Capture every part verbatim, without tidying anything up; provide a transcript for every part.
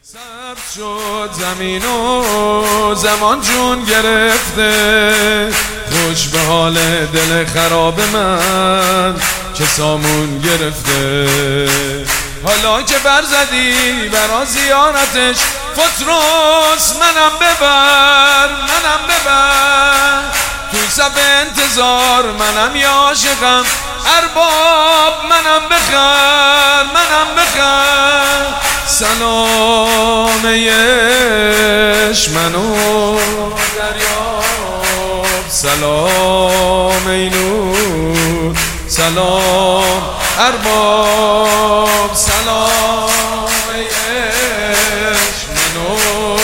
سبز شد زمین و زمان جون گرفته، خوش به حال دل خراب من که سامون گرفته. حالا که برزدی برا زیارتش فتروس منم ببر منم ببر، توی صف انتظار منم یا عاشقم، ارباب منم بخر منم بخر. سلام ایش منو دریاب، سلام اینو سلام ارباب، سلام ایش منو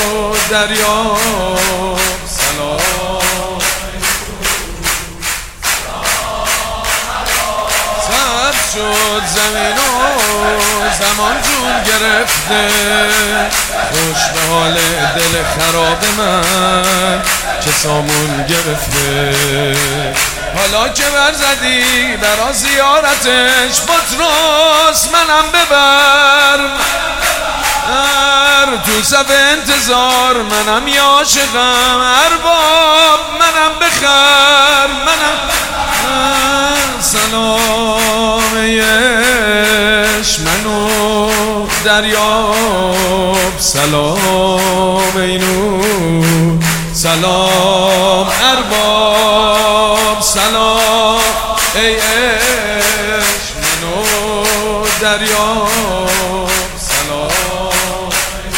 دریاب، سلام سبز شد زمین و زمان جون گرفته، خوش به حال دل خراب من که سامون گرفته. حالا که برزدی برا زیارتش بطرس منم ببر، تو صف انتظار منم یا عاشقم، ارباب منم بخر منم. سلام ایش منو دریاب، سلام اینو سلام ارباب، سلام ایش منو دریاب، سلام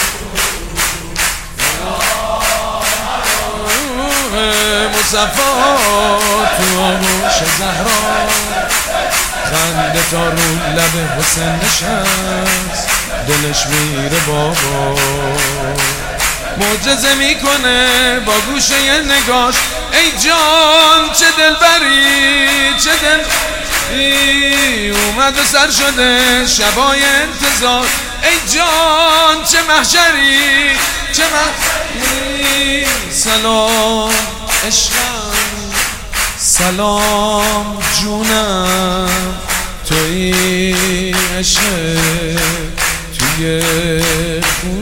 مصطفی تو آغوش زهرا، خنده تا رو لب حسین نشست، دلش میره بابا. معجزه میکنه با گوشه ی نگاش، ای جان چه دلبری چه دل اومد و سر شده شبای انتظار، ای جان چه محشری چه محشری. سلام عشقم سلام جونم، توی عشق توی خون